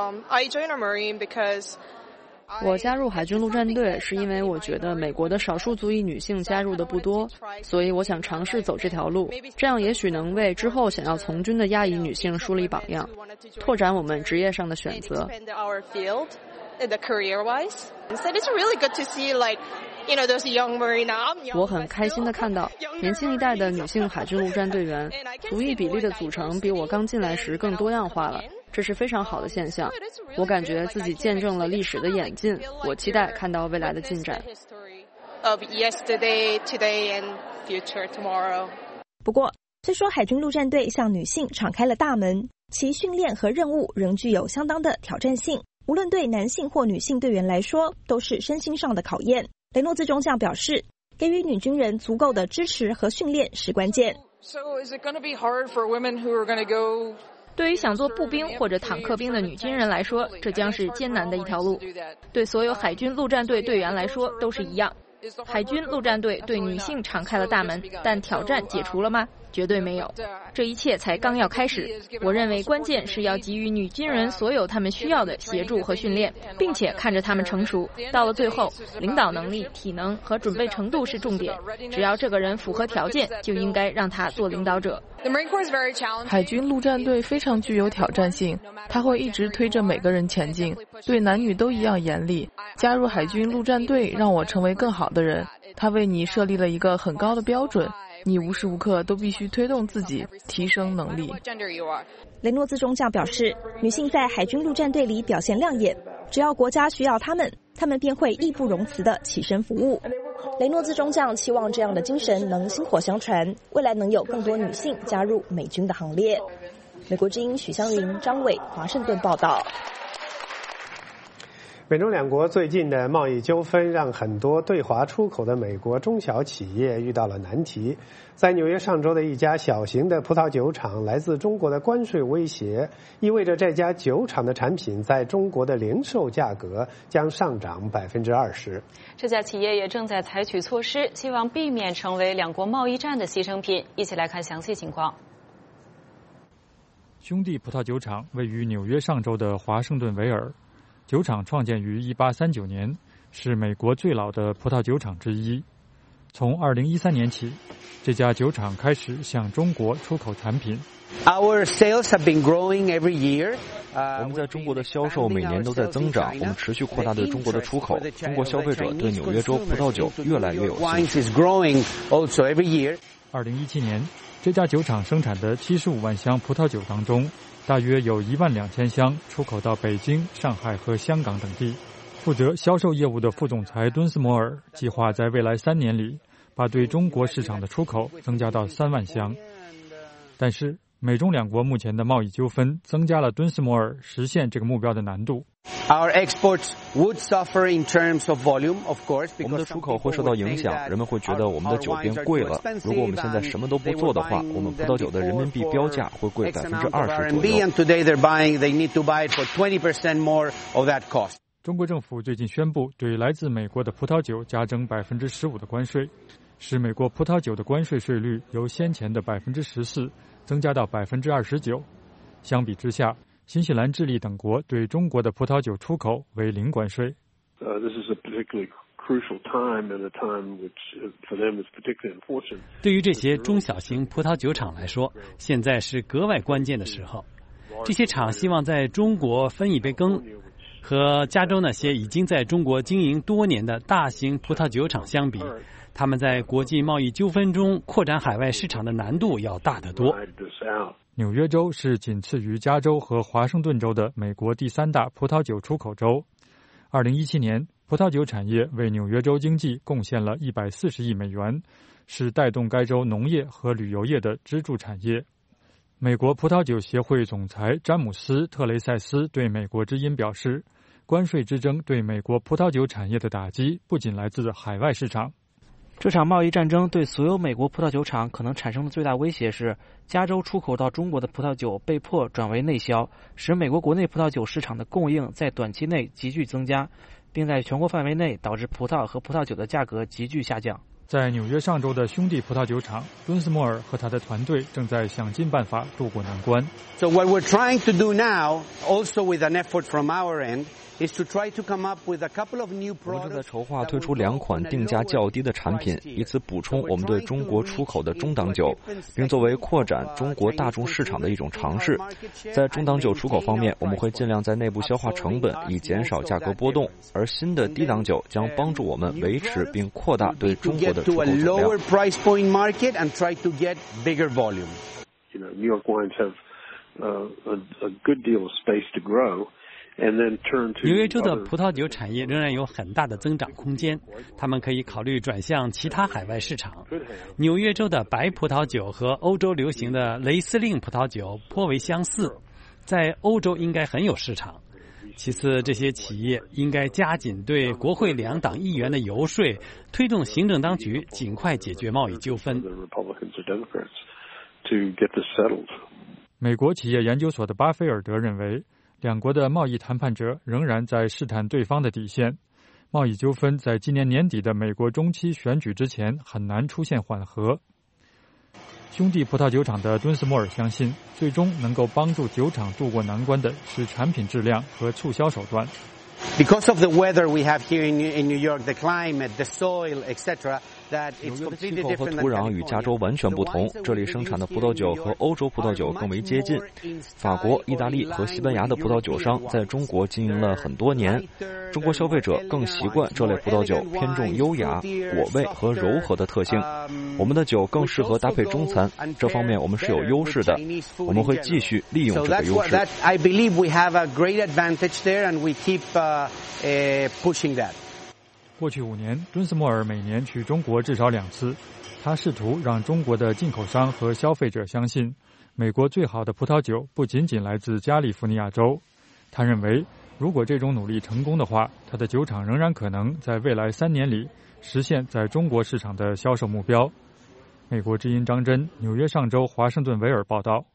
我加入海军陆战队是因为我觉得美国的少数族裔女性加入的不多，所以我想尝试走这条路，这样也许能为之后想要从军的亚裔女性树立榜样，拓展我们职业上的选择。我很开心地看到年轻一代的女性海军陆战队员，族裔比例的组成比我刚进来时更多样化了，这是非常好的现象。我感觉自己见证了历史的演进，我期待看到未来的进展。 不过，虽说海军陆战队向女性敞开了大门，其训练和任务仍具有相当的挑战性。无论对男性或女性队员来说，都是身心上的考验。雷诺兹中将表示，给予女军人足够的支持和训练是关键。 对于想做步兵或者坦克兵的女军人来说，这将是艰难的一条路。对所有海军陆战队队员来说都是一样。海军陆战队对女性敞开了大门，但挑战解除了吗？绝对没有，这一切才刚要开始。我认为关键是要给予女军人所有她们需要的协助和训练，并且看着她们成熟。到了最后，领导能力、体能和准备程度是重点。只要这个人符合条件，就应该让他做领导者。 海军陆战队非常具有挑战性，他会一直推着每个人前进，对男女都一样严厉。加入海军陆战队让我成为更好的人，他为你设立了一个很高的标准， 你无时无刻都必须推动自己提升能力。 雷诺兹中将表示，女性在海军陆战队里表现亮眼，只要国家需要她们便会义不容辞地起身服务。雷诺兹中将期望这样的精神能薪火相传，未来能有更多女性加入美军的行列。美国之音许香云、张伟，华盛顿报道。 美中两国最近的贸易纠纷让很多对华出口的美国中小企业遇到了难题。在纽约上周的一家小型的葡萄酒厂，来自中国的关税威胁意味着这家酒厂的产品在中国的零售价格将上涨20%。 这家企业也正在采取措施，希望避免成为两国贸易战的牺牲品。一起来看详细情况。 兄弟葡萄酒厂位于纽约上州的华盛顿维尔。酒厂创建于1839年，是美国最老的葡萄酒厂之一。从2013年起，这家酒厂开始向中国出口产品。 Our sales have been growing every year. 我们在中国的销售每年都在增长，我们持续扩大对中国的出口。中国消费者对纽约州葡萄酒越来越有兴趣。 2017年，这家酒厂生产的75万箱葡萄酒当中，大约有12000箱出口到北京、上海和香港等地。负责销售业务的副总裁敦斯摩尔计划在未来3年里，把对中国市场的出口增加到3万箱。但是，美中两国目前的贸易纠纷增加了敦斯摩尔实现这个目标的难度。 Our exports would suffer in terms of volume, of course. 我们的出口会受到影响，人们会觉得我们的酒变贵了。如果我们现在什么都不做的话，我们葡萄酒的人民币标价会贵20%左右。 And today they need to buy it for 20% more of that cost. 中国政府最近宣布对来自美国的葡萄酒加征15%的关税，使美国葡萄酒的关税税率由先前的14%增加到29%。相比之下，新西兰、智利等国对中国的葡萄酒出口为零关税。 对于这些中小型葡萄酒厂来说，现在是格外关键的时候。这些厂希望在中国分一杯羹。和加州那些已经在中国经营多年的大型葡萄酒厂相比，他们在国际贸易纠纷中扩展海外市场的难度要大得多。 纽约州是仅次于加州和华盛顿州的美国第3大葡萄酒出口州。2017年，葡萄酒产业为纽约州经济贡献了140亿美元，是带动该州农业和旅游业的支柱产业。美国葡萄酒协会总裁詹姆斯·特雷塞斯对美国之音表示，关税之争对美国葡萄酒产业的打击不仅来自海外市场。 这场贸易战争对所有美国葡萄酒厂可能产生的最大威胁是，加州出口到中国的葡萄酒被迫转为内销，使美国国内葡萄酒市场的供应在短期内急剧增加，并在全国范围内导致葡萄和葡萄酒的价格急剧下降。 在纽约上州的兄弟葡萄酒厂，敦斯摩尔和他的团队正在想尽办法渡过难关。 So what we're trying to do now, also with an effort from our end, is to try to come up with a couple of new products. 我们正在筹划推出2款定价较低的产品，以此补充我们对中国出口的中档酒，并作为扩展中国大众市场的一种尝试。在中档酒出口方面，我们会尽量在内部消化成本，以减少价格波动，而新的低档酒将帮助我们维持并扩大对中国的出口总量。 New York wines have a good deal of space to grow. 纽约州的葡萄酒产业仍然有很大的增长空间，他们可以考虑转向其他海外市场。纽约州的白葡萄酒和欧洲流行的雷司令葡萄酒颇为相似，在欧洲应该很有市场。其次，这些企业应该加紧对国会2党议员的游说，推动行政当局尽快解决贸易纠纷。 美国企业研究所的巴菲尔德认为，两国的贸易谈判者仍然在试探对方的底线。贸易纠纷在今年年底的美国中期选举之前很难出现缓和。兄弟葡萄酒厂的敦斯摩尔相信，最终能够帮助酒厂渡过难关的是产品质量和促销手段。 Because of the weather we have here in New York, the climate, the soil, etc., 纽约的气候和土壤与加州完全不同，这里生产的葡萄酒和欧洲葡萄酒更为接近。法国、意大利和西班牙的葡萄酒商在中国经营了很多年，中国消费者更习惯这类葡萄酒偏重优雅、果味和柔和的特性。我们的酒更适合搭配中餐，这方面我们是有优势的，我们会继续利用这个优势。 过去5年，敦斯莫尔每年去中国至少2次。他试图让中国的进口商和消费者相信，美国最好的葡萄酒不仅仅来自加利福尼亚州。他认为，如果这种努力成功的话，他的酒厂仍然可能在未来3年里实现在中国市场的销售目标。美国之音张真，纽约上州华盛顿维尔报道。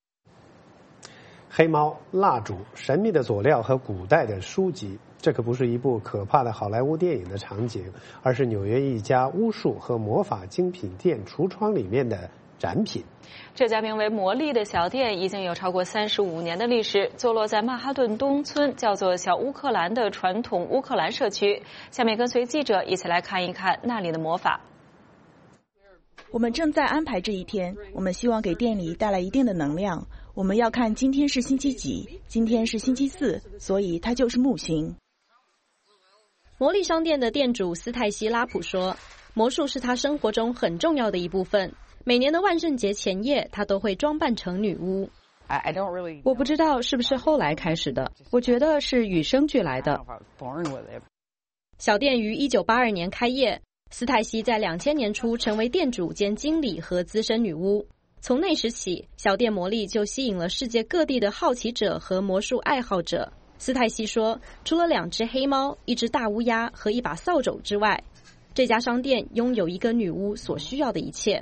黑猫、蜡烛、神秘的佐料和古代的书籍，这可不是一部可怕的好莱坞电影的场景，而是纽约一家巫术和魔法精品店橱窗里面的展品。 这家名为魔力的小店已经有超过35年的历史，坐落在曼哈顿东村叫做小乌克兰的传统乌克兰社区。下面跟随记者一起来看一看那里的魔法。 我们正在安排这一天，我们希望给店里带来一定的能量。我们要看今天是星期几，今天是星期4，所以它就是木星。 魔力商店的店主斯泰西拉普说，魔术是他生活中很重要的一部分。每年的万圣节前夜，他都会装扮成女巫。 我不知道是不是后来开始的，我觉得是与生俱来的。 小店于1982年开业，斯泰西在2000年初成为店主兼经理和资深女巫。从那时起，小店魔力就吸引了世界各地的好奇者和魔术爱好者。斯泰西说，除了2只黑猫、1只大乌鸦和1把扫帚之外，这家商店拥有一个女巫所需要的一切。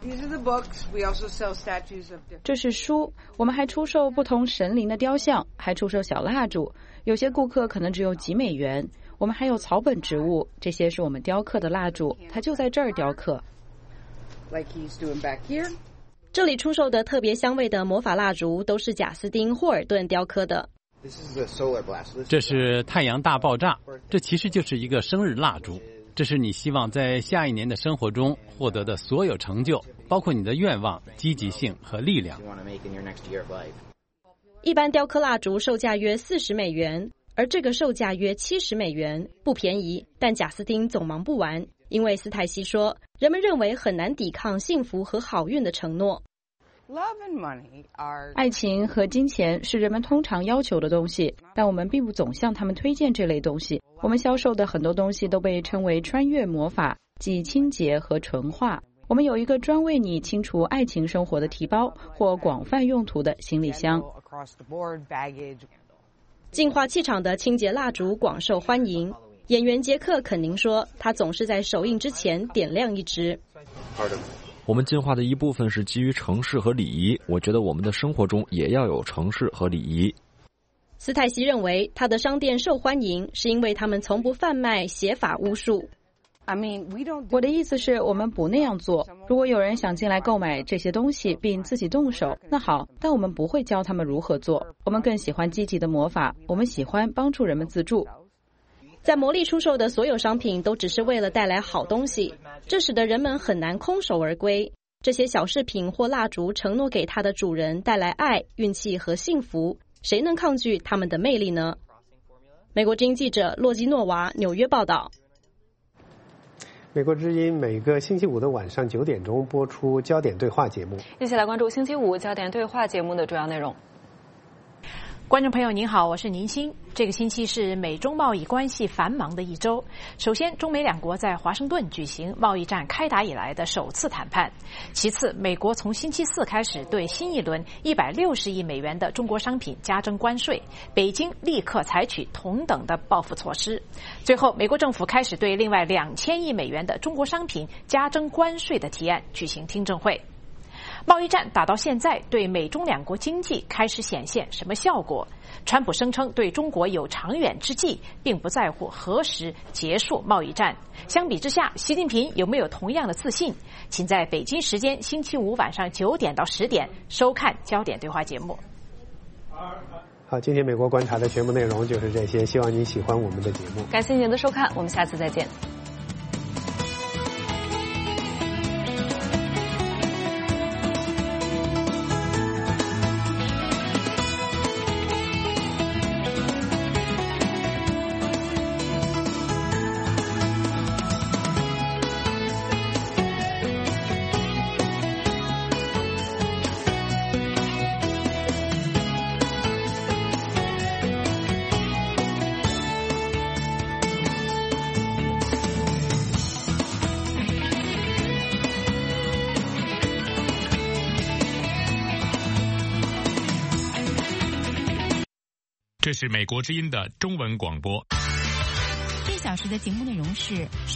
这是书，我们还出售不同神灵的雕像，还出售小蜡烛，有些顾客可能只有几美元。我们还有草本植物，这些是我们雕刻的蜡烛，它就在这儿雕刻。 这里出售的特别香味的魔法蜡烛都是贾斯汀·霍尔顿雕刻的。 这是太阳大爆炸，这其实就是一个生日蜡烛。这是你希望在下一年的生活中获得的所有成就，包括你的愿望、积极性和力量。 一般雕刻蜡烛售价约40美元，而这个售价约70美元，不便宜。但贾斯汀总忙不完，因为斯泰西说，人们认为很难抵抗幸福和好运的承诺。 爱情和金钱是人们通常要求的东西，但我们并不总向他们推荐这类东西。我们销售的很多东西都被称为穿越魔法，即清洁和纯化。我们有一个专为你清除爱情生活的提包，或广泛用途的行李箱。 净化气场的清洁蜡烛广受欢迎。演员杰克·肯宁说，他总是在首映之前点亮一支。 我们进化的一部分是基于程式和礼仪，我觉得我们的生活中也要有程式和礼仪。 斯泰西认为他的商店受欢迎是因为他们从不贩卖邪法巫术。 我的意思是我们不那样做。如果有人想进来购买这些东西并自己动手，那好，但我们不会教他们如何做。我们更喜欢积极的魔法，我们喜欢帮助人们自助。 在魔力出售的所有商品都只是为了带来好东西，这使得人们很难空手而归。这些小饰品或蜡烛承诺给它的主人带来爱、运气和幸福，谁能抗拒他们的魅力呢？美国之音记者洛基诺娃纽约报道。 美国之音每个星期五的晚上9点钟播出焦点对话节目。 一起来关注星期五焦点对话节目的主要内容。 观众朋友您好，我是宁欣。这个星期是美中贸易关系繁忙的一周。首先，中美两国在华盛顿举行贸易战开打以来的首次谈判。其次，美国从星期4开始对新一轮160亿美元的中国商品加征关税，北京立刻采取同等的报复措施。最后，美国政府开始对另外2000亿美元的中国商品加征关税的提案举行听证会。贸易战打到现在，对美中两国经济开始显现什么效果？川普声称对中国有长远之计，并不在乎何时结束贸易战。相比之下，习近平有没有同样的自信？请在北京时间星期五晚上9点到10点收看焦点对话节目。 好，今天美国观察的全部内容就是这些，希望你喜欢我们的节目。 感谢您的收看，我们下次再见。 这是美国之音的中文广播。 1小时的节目内容是。